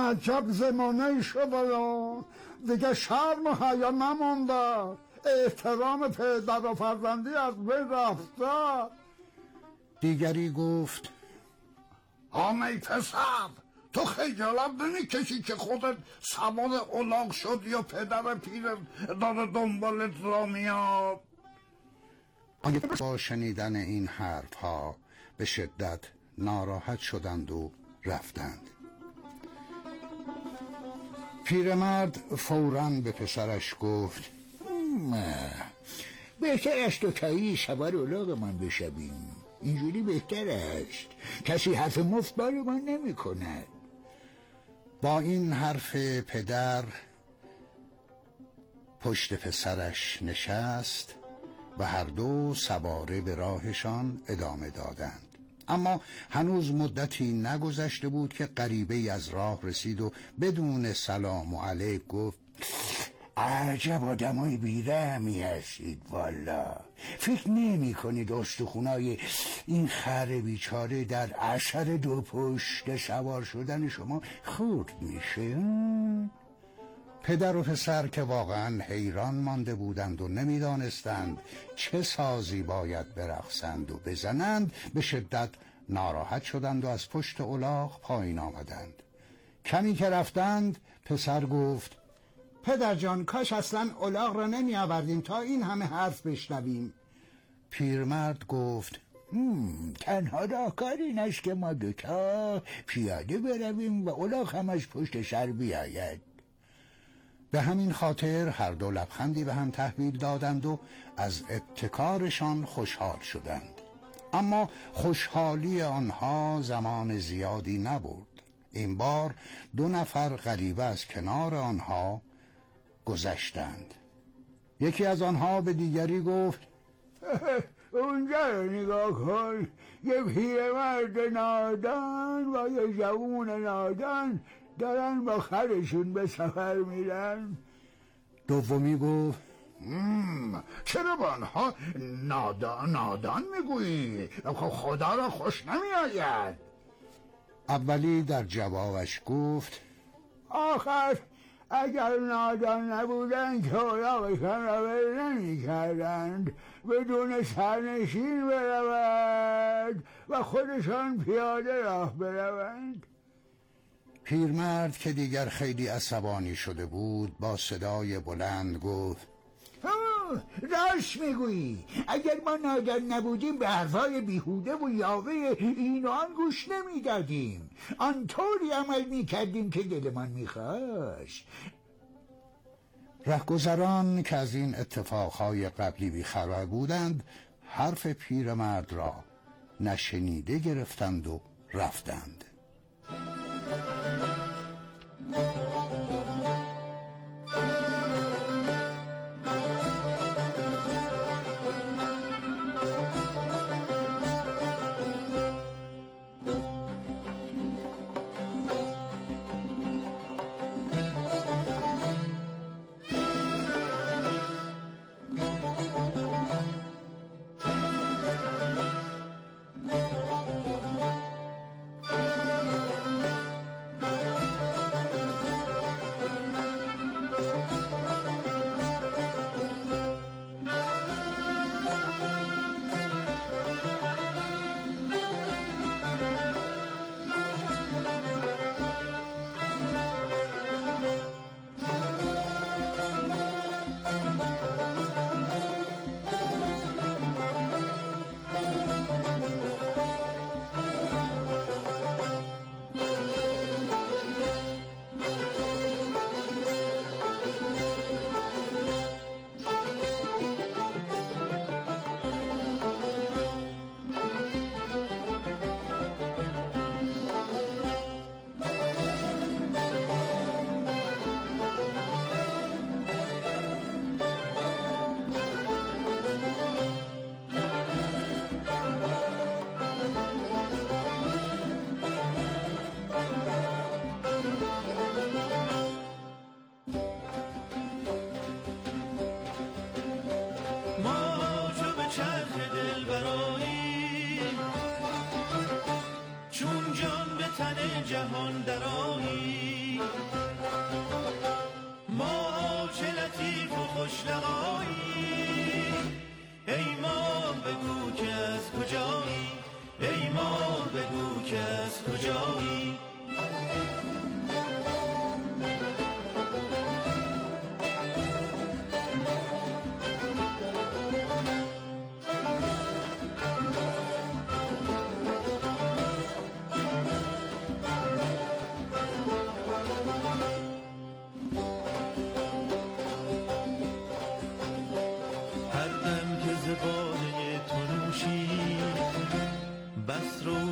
عجب زمانه شد دیگه شرم و حیا نمونده، احترام پدر و فرزندی از بین رفته. دیگری گفت آمی پسر، تو خجالت نمیکشی که خودت سوار الاغ شدی و پدر پیر داره دنبالت را میاد؟ با شنیدن این حرف ها به شدت ناراحت شدند و رفتند. پیرمرد فوراً به پسرش گفت بهتر است تو تایی سوار الاغ من بشویم، اینجوری بهتر است، کسی حرف مفت بار من نمی کند. با این حرف پدر پشت پسرش نشست و هر دو سواره به راهشان ادامه دادند. اما هنوز مدتی نگذشته بود که غریبه‌ای از راه رسید و بدون سلام و علیک گفت عجب آدمای بیرحمی هستید والا. فکر نمی کنید استخونای این خر بیچاره در اثر دو پشت سوار شدن شما خورد میشه؟ پدر و پسر که واقعا حیران مانده بودند و نمیدانستند چه سازی باید برقصند و بزنند، به شدت ناراحت شدند و از پشت الاغ پایین آمدند. کمی که رفتند پسر گفت پدر جان، کاش اصلا الاغ را نمی آوردیم تا این همه حرف بشنویم. پیرمرد گفت تنها راهکار این است که ما دوتا پیاده برویم و الاغ همش پشت سر بیاید. به همین خاطر هر دو لبخندی به هم تحویل دادند و از ابتکارشان خوشحال شدند. اما خوشحالی آنها زمان زیادی نبرد. این بار 2 نفر غریبه از کنار آنها گذشتند. یکی از آنها به دیگری گفت اونجا رو نگاه کن، یه پیرمرد نادان و یه جوون نادان دارن با خرشون به سفر میرن. دومی گفت چرا با آنها نادان میگویی؟ خدا را خوش نمیآید. اولی در جوابش گفت آخر اگر نادان نبودن که الاغشان را ول نمی کردند، بدون سرنشین برود و خودشان پیاده راه بروند. پیرمرد که دیگر خیلی عصبانی شده بود با صدای بلند گفت راست میگویی، اگر ما نادان نبودیم به حرفای بیهوده و یاوه این و آن گوش نمیدادیم، آنطوری عمل میکردیم که دلمان میخواست. رهگذران که از این اتفاقهای قبلی بیخبر بودند حرف پیرمرد را نشنیده گرفتند و رفتند.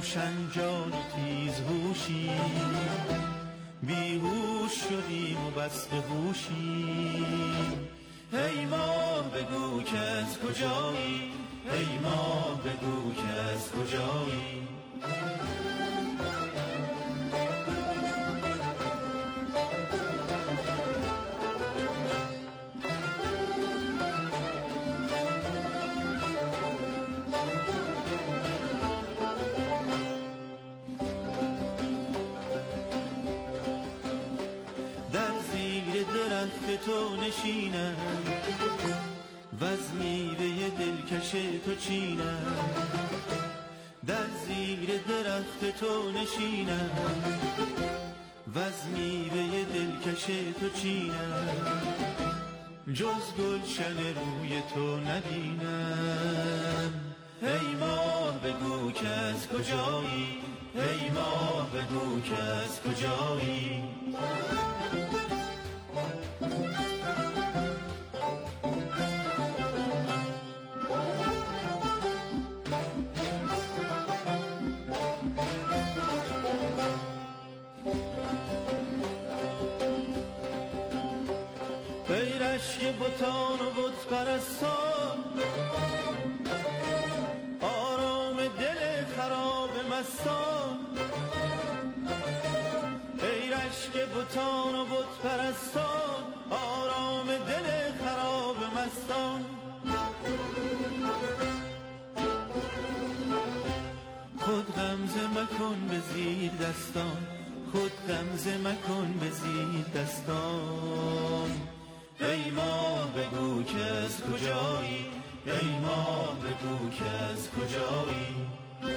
روشن جان و تیز هوشی، بیهوش شدیم و بس به هوشی. ای ماه بگو که از کجایی، ای ماه بگو که از کجایی. تو نشینم وز میوه دلکش تو چینم، در زیر درخت تو نشینم وز میوه دلکش تو چینم. جز گلشن روی تو نبینم. ای ماه بگو که از کجایی، ای ماه بگو که از کجایی. اشک بتان و بت پرستان، آرام دل خراب مستان. ای اشک بتان و بت پرستان، آرام دل خراب مستان. خود غمزه مکن به زیر دستان، خود غمزه مکن به زیر دستان. ای ماه بگو که از کجایی، ای ماه بگو که از کجایی.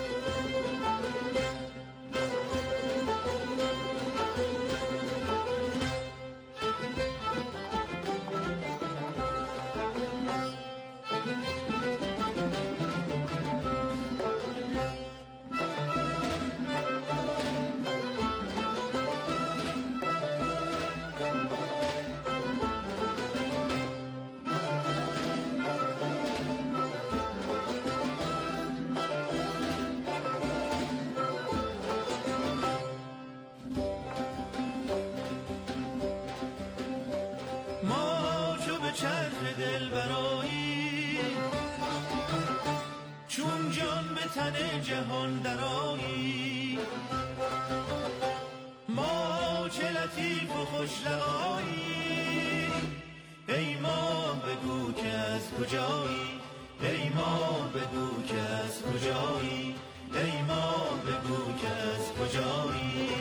چرخ دل برایی چون جان به تن جهان درایی. ما چه لطیف و خوش لقایی. ای ماه بگو که از کجایی، ای ماه بگو که از کجایی، ای ماه بگو که از کجایی.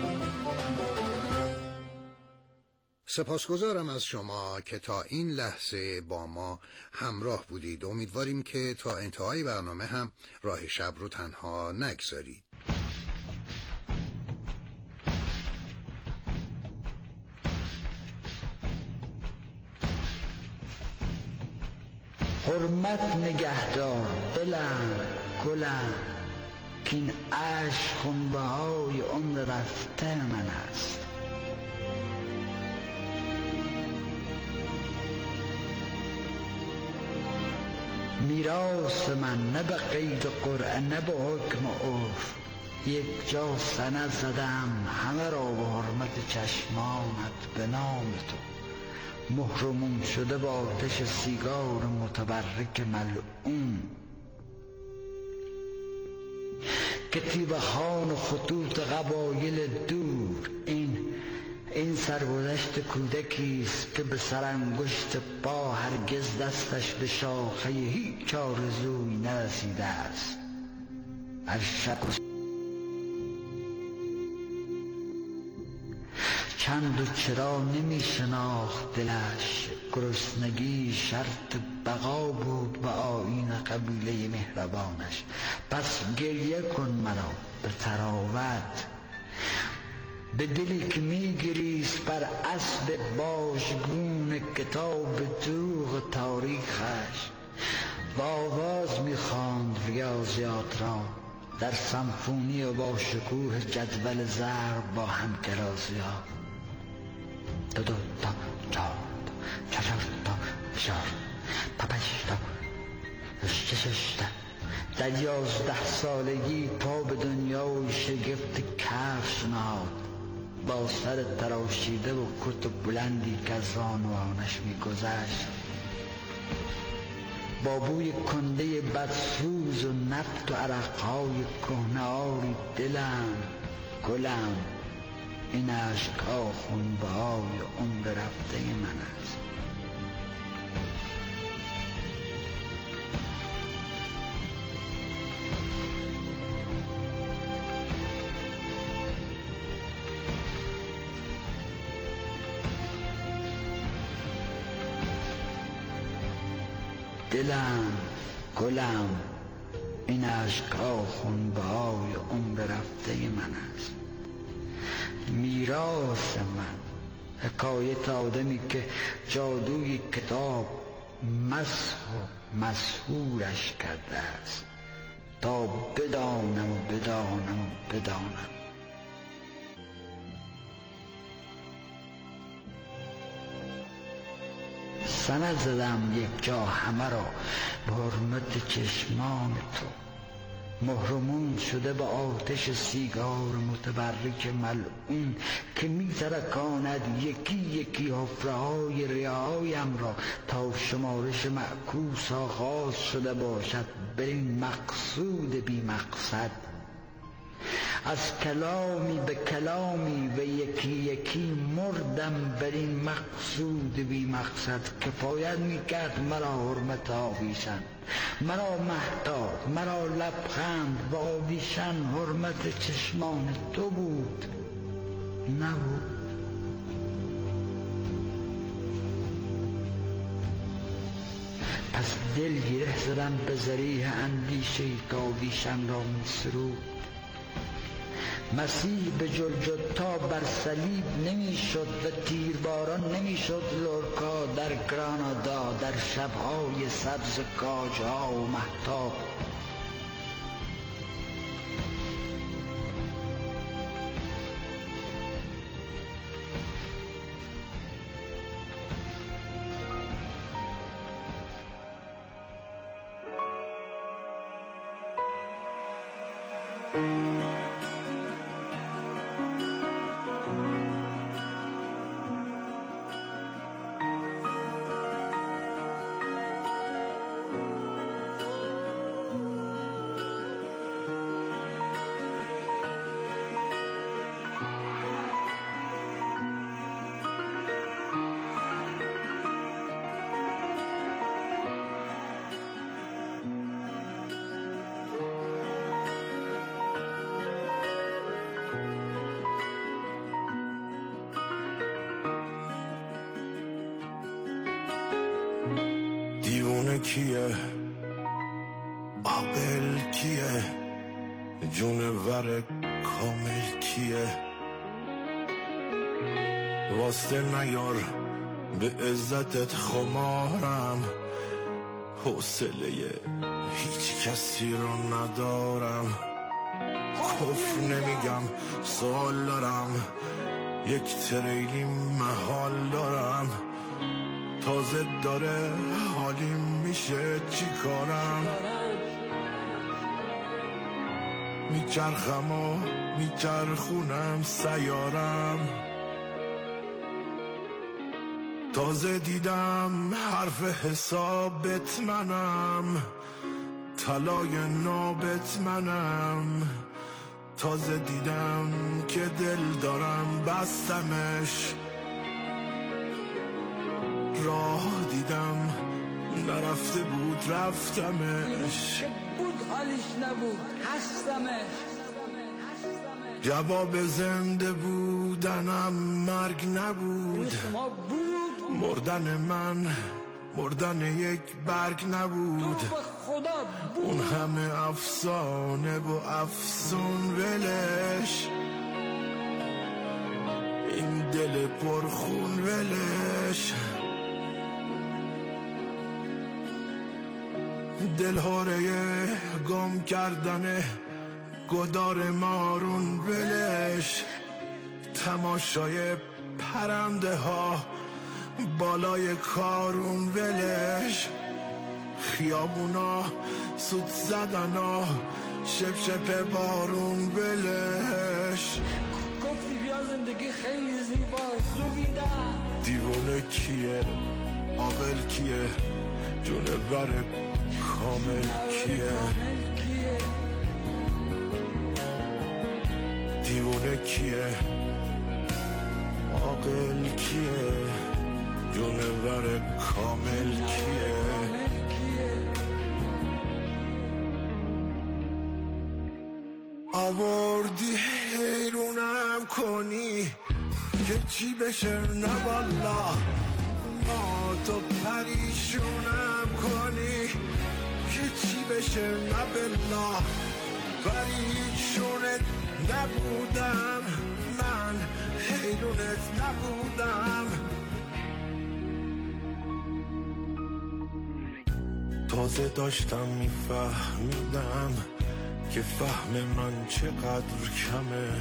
سپاسگزارم از شما که تا این لحظه با ما همراه بودید. امیدواریم که تا انتهای برنامه هم راه شب رو تنها نگذارید. حرمت نگهدار دلم گلم، که این عشق خونبهای عمر رفته من است. میراث من نه به قید قرعه نه به حکم عرف، یک جا سند زدم همه را به حرمت چشمانت به نام تو. مهرموم شده با آتش سیگار متبرک ملعون، که تیبخان و خطوط قبایل دور. این سرگذشت کودکیست که به سرانگشت پا هرگز دستش به شاخه هیچ آرزویی نرسیده است. هر شب چند و چرا نمی شناخت دلش، گرسنگی شرط بقا بود به آیین قبیله مهربانش. پس گریه کن مرا به طراوت، به دلی که میگریست بر اسب باشگون کتاب دروغ تاریخش. با آواز میخواند ریاضیات را در سمفونی و با شکوه جدول ضرب با همکلاسی‌ها. دو تا چهار تا چهار تا چهار تا پنج تا شش تا در 11 سالگی پا به دنیای شگفت کفش نهاد، با سر تراشیده و کت بلندی که از زانوانش میگذشت، با بوی کنده بدسوز و نفت و عرقهای کهنه آری دلم گلم، این اشک‌ها خونبهای عمر رفته من است. دلم گلم، این اشک‌ها خونبهای عمر رفته من است. میراث من، حکایت آدمی که جادوی کتاب مسح و مسحورش کرده است تا بدانم و بدانم و بدانم. سند زدم یک جا همه را به حرمت چشمان تو، مهرمون شده به آتش سیگار متبرک ملعون که می‌ترکاند یکی یکی حفره‌های ریه‌هایم را تا شمارش معکوس آغاز شده باشد به این مقصود بی مقصد. از کلامی به کلامی و یکی یکی مردم بر این مقصود بی مقصد. کفایت میکرد مرا حرمت آویشن، مرا مهتاب، مرا لبخند و آویشن حرمت چشمان تو بود، نبود. پس دل گره زدم به ذریح اندیشه‌ای که آویشن را می‌سرود. مسیح به جلجتا بر صلیب نمیشد و تیرباران نمیشد لورکا در گرانادا در شبهای سبز کاجها و مهتاب. دیوونه کیه، عاقل کیه، جونور کامل کیه؟ واسه نیار به عزتت خمارم، حوصله هیچ کسی رو ندارم. کفر نمیگم سوال دارم، یک تریلی محال دارم. تازه داره حالیم میشه چی کارم؟ میچرخم و میچرخونم سیارم. تازه دیدم حرف حسابت منم، طلای نابت منم. تازه دیدم که دل دارم بستمش، راه دیدم نرفته بود رفتمش. بود حالیش نبود هستمش. جواب زنده بودنم مرگ نبود، مردن من مردن یک برگ نبود. اون همه افسانه و افسون ولش، این دل پرخون ولش. دلهاره گم کردن گدار مارون ولش، تماشای پرنده ها بالای کارون ولش. خیابونا سود زدنا شپ بارون بلش گفتی بیا زندگی خیلی زیباست زوبیدم دیوونه کیه عاقل کیه جونور کامل کیه دیوونه کیه عاقل کیه جونور کامل کیه آوردی حیرونم کنی که چی بشه نه والا ما تو پریشونم کنی که چی بشه نه بلا پریشونت نبودم من حیرونت نبودم تازه داشتم میفهمیدم که فهم من چقدر کمه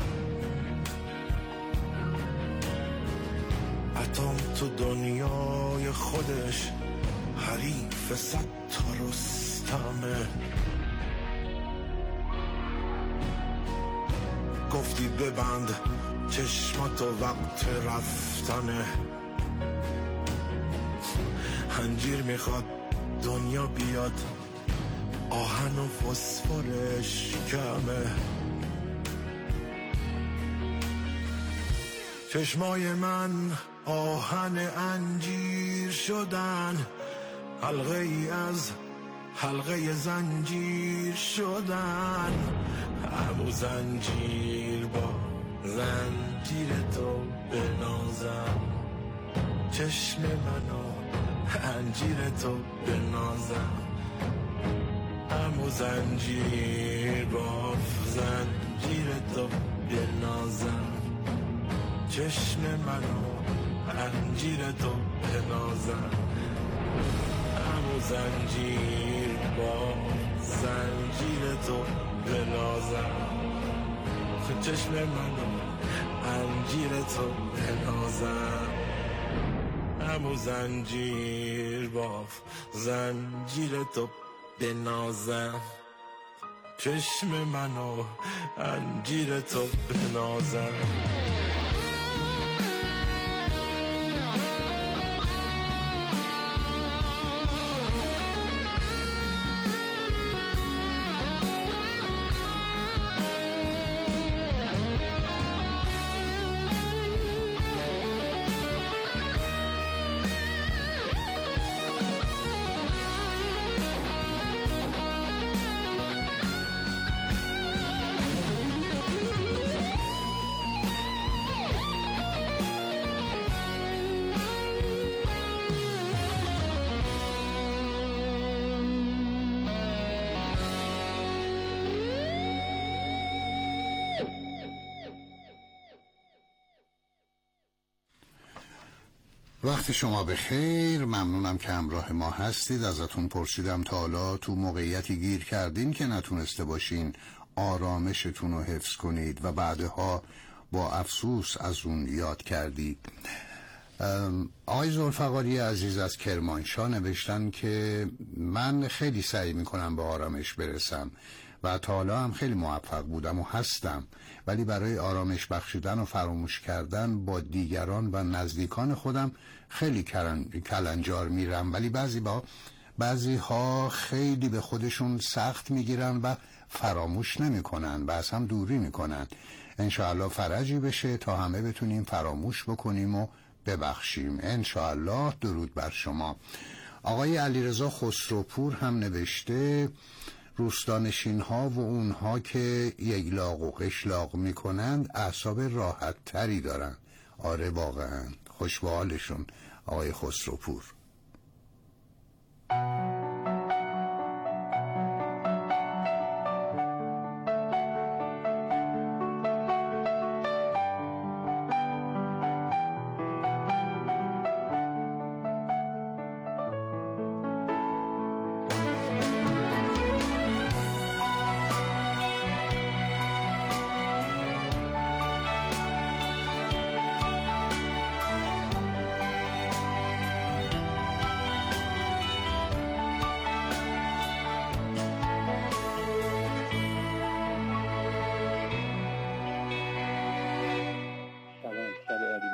اتم تو دنیای خودش حریف 100 تا رستمه گفتی ببند چشماتو وقت رفتنه انجیر میخواد دنیا بیاد آهن و فسفرش کمه چشمای من آهن انجیر شدن حلقه ای از حلقه زنجیر شدن همو زنجیر با زنجیر تو بنازم چشم منو انجیر تو بنازم همو زنجیر با زنجیر تو بنازم چشم منو انجیر تو بنازم همو زنجیر با زنجیر تو بنازم چشم منو انجیر تو بنازم همو زنجیر با زنجیر تو بنازم چشم منو انجیر تو بنازم وقت شما بخیر. ممنونم که همراه ما هستید. ازتون پرسیدم تا حالا تو موقعیتی گیر کردین که نتونسته باشین آرامشتون رو حفظ کنید و بعدها با افسوس از اون یاد کردید. آقای ذوالفقاری عزیز از کرمانشاه نوشتن که من خیلی سعی میکنم به آرامش برسم و تا حالا هم خیلی موفق بودم و هستم، ولی برای آرامش بخشیدن و فراموش کردن با دیگران و نزدیکان خودم خیلی کلنجار میرم، ولی بعضی ها خیلی به خودشون سخت میگیرن و فراموش نمیکنن و از هم دوری میکنن. انشاءالله فرجی بشه تا همه بتونیم فراموش بکنیم و ببخشیم انشاءالله. درود بر شما. آقای علیرضا خسروپور هم نوشته روستانشین ها و اونها که یگلاق و قشلاق میکنند اعصاب راحت تری دارن. آره واقعا خوش به حالشون آقای خسروپور.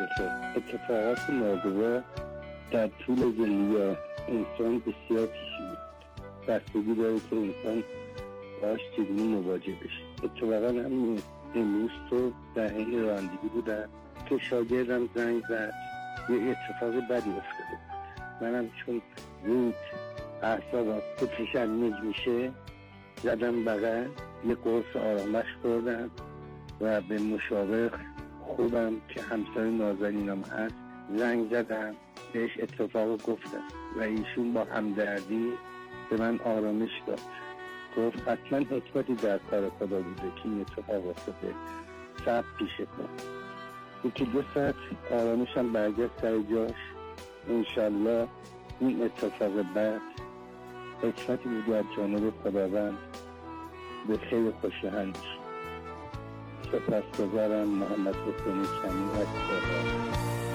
اتفاقات ناگوار در طول زندگی انسان بسیار پیش میاد. بستگی داره که انسان باش چگونه مواجه بشه. اتفاقا همین امروز تو در حین رانندگی بودم که شاگردم زنگ زد، یه اتفاق بدی افتاده بود. منم چون زود اعصابم تشنج میشه زدم بغل، یه قرص آرامش خوردم و به مشاور خوبم که همسایه نازنینم هست زنگ زدم، بهش اتفاق گفتم و ایشون با همدردی به من آرامش داد. گفت حتما حکمتی در کار خدا بوده که این اتفاق افتاده، صبر پیشه کن. یکی 2 ساعت آرامشم برگشت سر جاش. انشالله این اتفاق بعد حکمتی بوده از جانب خداوند به خیلی خوشایند شد. سپاسگزارم. محمد حسین کمی از تهران.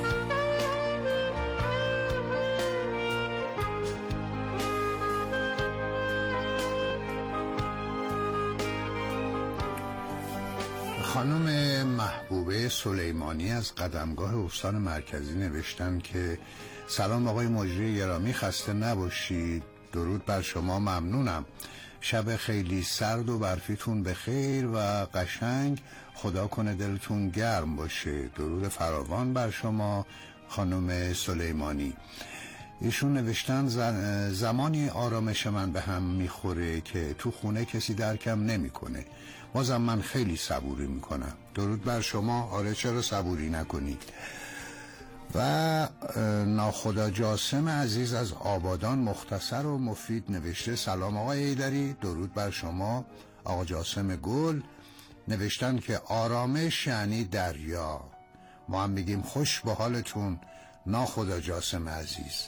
خانم محبوبه سلیمانی از قدمگاه استان مرکزی نوشتن که سلام آقای مجری گرامی، خسته نباشید. درود بر شما، ممنونم. شب خیلی سرد و برفیتون به خیر و قشنگ، خدا کنه دلتون گرم باشه. درود فراوان بر شما خانم سلیمانی. ایشون نوشتن زمانی آرامش من به هم میخوره که تو خونه کسی درکم نمیکنه، بازم من خیلی صبوری میکنم. درود بر شما. آره چرا صبوری نکنید. و ناخدا جاسم عزیز از آبادان مختصر و مفید نوشته سلام آقای حیدری، درود بر شما. آقا جاسم گل نوشتن که آرامش یعنی دریا. ما هم میگیم خوش به حالتون ناخدا جاسم عزیز.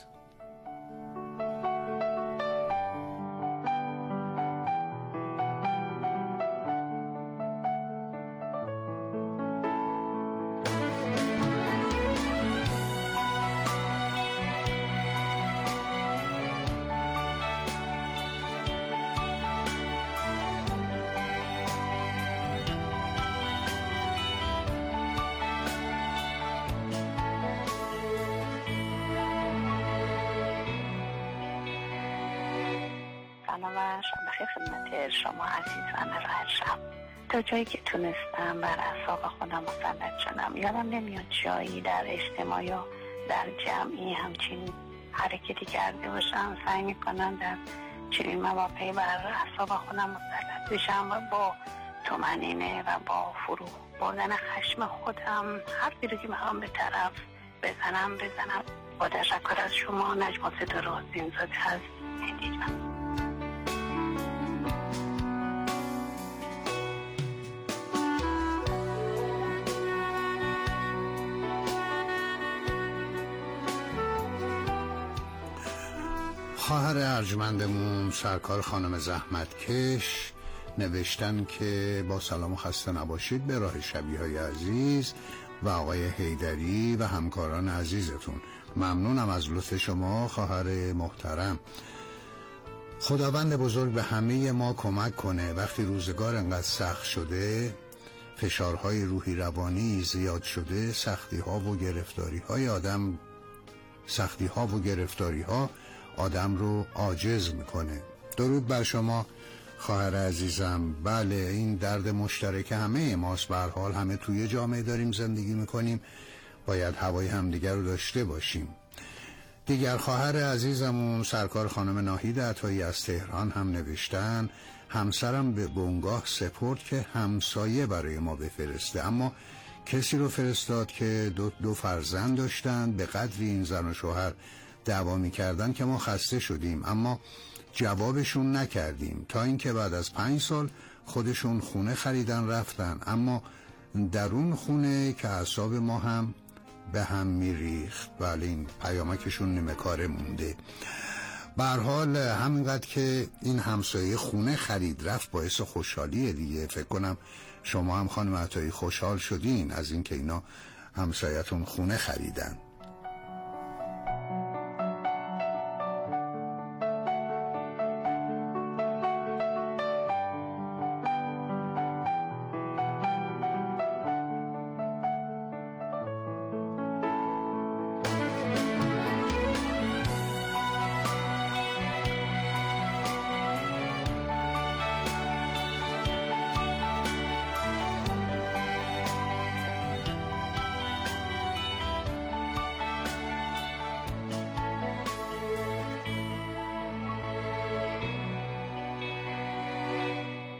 خدمت شما عزیزان رجب. تا جایی که تونستم بر اعصاب خودم مسلط شدم. یادم نمیاد جایی در اجتماع یا در جمعی همچین حرکتی کرده باشم. سعی میکنم در چنین مواقعی بر اعصاب خودم مسلط بشم و با طمأنینه و با فرو بردن خشم خودم حرفی رو که میخوام به طرف بزنم. با تشکر از شما. نجم صدا رو زینزاده هست. هندیجم. خواهر ارجمندمون سرکار خانم زحمتکش نوشتن که با سلام و خسته نباشید به راه شبیهای عزیز و آقای حیدری و همکاران عزیزتون. ممنونم از لطف شما خواهر محترم. خداوند بزرگ به همه ما کمک کنه. وقتی روزگار انقدر سخت شده، فشارهای روحی روانی زیاد شده، سختی ها و گرفتاری ها آدم رو عاجز میکنه. درود بر شما خواهر عزیزم. بله این درد مشترک همه ماست. به هر حال همه توی جامعه داریم زندگی میکنیم، باید هوای همدیگر رو داشته باشیم. دیگر خواهر عزیزمون سرکار خانم ناهید عطایی از تهران هم نوشتن همسرم به بنگاه سپرد که همسایه برای ما بفرسته، اما کسی رو فرستاد که دو فرزند داشتن. به قدری این زن و شوهر دعوا می‌کردن که ما خسته شدیم، اما جوابشون نکردیم تا اینکه بعد از 5 سال خودشون خونه خریدن رفتن، اما در اون خونه که اعصاب ما هم به هم میریخت. بله این پیامکشون نیمه کاره مونده. به هر حال همینقدر که این همسایه خونه خرید رفت باعث خوشحالیه دیگه. فکر کنم شما هم خانم عطایی خوشحال شدین از اینکه اینا همسایتون خونه خریدن.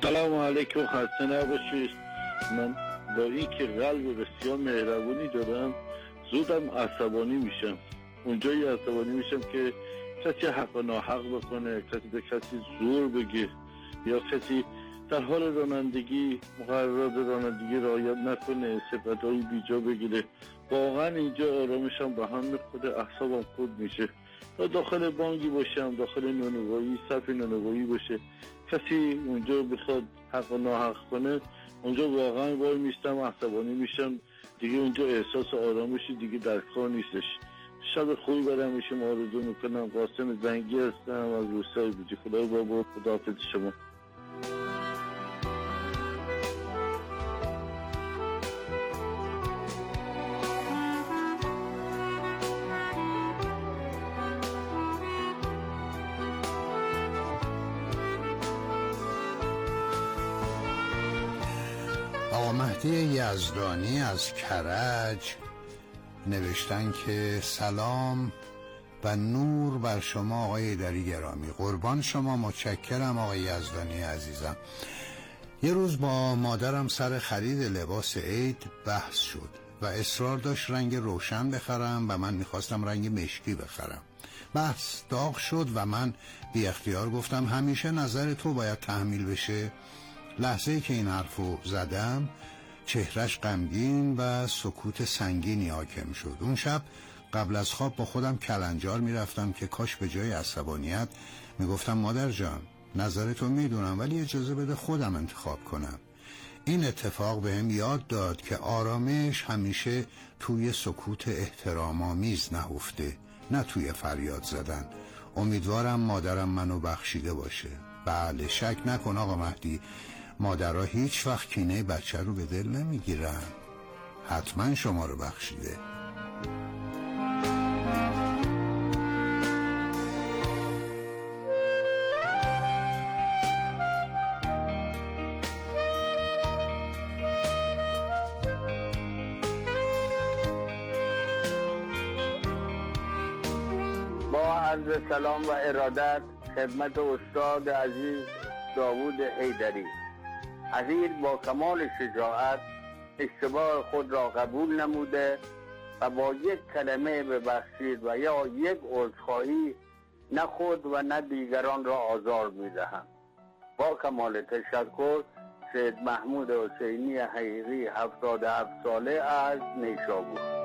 سلام علیکم، خسته نباشید. من با این که قلب بسیار مهربونی دارم زودم عصبانی میشم. اونجایی عصبانی میشم که کسی حق و ناحق بکنه، کسی به کسی زور بگه یا کسی در حال رانندگی مقررات رانندگی رعایت نکنه، صفتایی بیجا بگیره. واقعا اینجا آرامشم به هم میخوره، اعصابم خورد میشه. یا داخل بانکی باشم، داخل نانوایی، صف نانوایی باشه، کسی اونجا بخواد حق و ناحق کنه، اونجا واقعا وای میستم، عصبانی میشم. دیگه اونجا احساس آرامشی دیگه در کار نیستش. شب خوبی برام شما آرزو میکنم. قاسم زنگی هستم از روستای بوجی. خدای بابا، خداحافظ شما. آقا مهدی یزدانی از کرج نوشتن که سلام و نور بر شما آقای ایدری گرامی. قربان شما، متشکرم آقای یزدانی عزیزم. یه روز با مادرم سر خرید لباس عید بحث شد و اصرار داشت رنگ روشن بخرم و من میخواستم رنگ مشکی بخرم. بحث داغ شد و من بی اختیار گفتم همیشه نظر تو باید تحمیل بشه. لحظه‌ای که این حرفو زدم چهرش غمگین و سکوت سنگینی حاکم شد. اون شب قبل از خواب با خودم کلنجار میرفتم که کاش به جای عصبانیت میگفتم مادر جان نظرتو میدونم ولی اجازه بده خودم انتخاب کنم. این اتفاق بهم یاد داد که آرامش همیشه توی سکوت احترام‌آمیز نهفته، نه توی فریاد زدن. امیدوارم مادرم منو بخشیده باشه. بله، شک نکن آقا مهدی، مادرها هیچ وقت کینه بچه رو به دل نمیگیرن. حتما شما رو بخشیده. با عرض سلام و ارادت خدمت استاد عزیز داوود حیدری. عزیز با کمال شجاعت اشتباه خود را قبول نموده و با یک کلمه ببخشید و یا یک عذرخواهی نه خود و نه دیگران را آزار می‌دهم. با کمال تشکر، سید محمود حسینی حقیقی 77 ساله از نیشابور.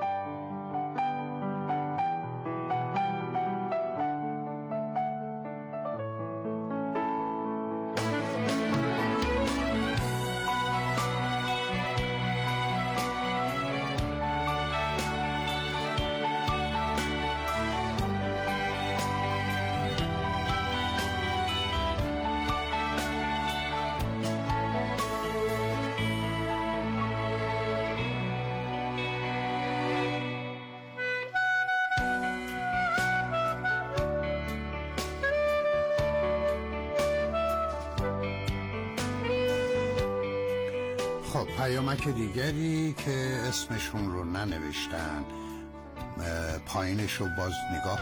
خب پیامک دیگری که اسمشون رو ننوشتن، پایینش رو باز نگاه